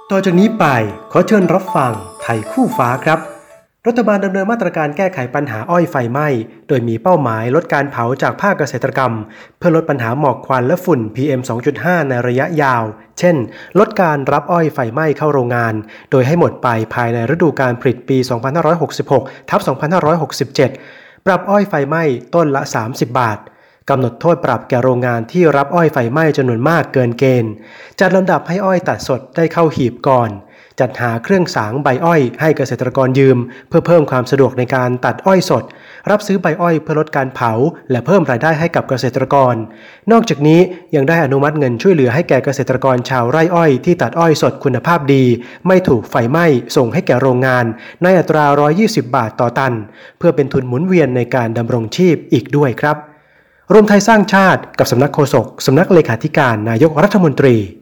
ต่อจากนี้ไปขอเชิญรับฟังไทยคู่ฟ้าครับรัฐบาลดำเนินมาตรการแก้ไขปัญหาอ้อยไฟไหม้โดยมีเป้าหมายลดการเผาจากภาคเกษตรกรรมเพื่อลดปัญหาหมอกควันและฝุ่น PM 2.5 ในระยะยาวเช่นลดการรับอ้อยไฟไหม้เข้าโรงงานโดยให้หมดไปภายในฤดูกาลผลิตปี 2566/2567 ปรับอ้อยไฟไหม้ต้นละ30 บาทกำหนดโทษปรับแก่โรงงานที่รับอ้อยไฟไหม้จำนวนมากเกินเกณฑ์จัดลำดับให้อ้อยตัดสดได้เข้าหีบก่อนจัดหาเครื่องสางใบอ้อยให้เกษตรกรยืมเพื่อเพิ่มความสะดวกในการตัดอ้อยสดรับซื้อใบอ้อยเพื่อลดการเผาและเพิ่มรายได้ให้กับเกษตรกรนอกจากนี้ยังได้อนุมัติเงินช่วยเหลือให้แก่เกษตรกรชาวไร่อ้อยที่ตัดอ้อยสดคุณภาพดีไม่ถูกไฟไหม้ส่งให้แก่โรงงานในอัตรา120 บาทต่อตันเพื่อเป็นทุนหมุนเวียนในการดำรงชีพอีกด้วยครับรวมไทยสร้างชาติกับสำนักโฆษกสำนักเลขาธิการนายกรัฐมนตรี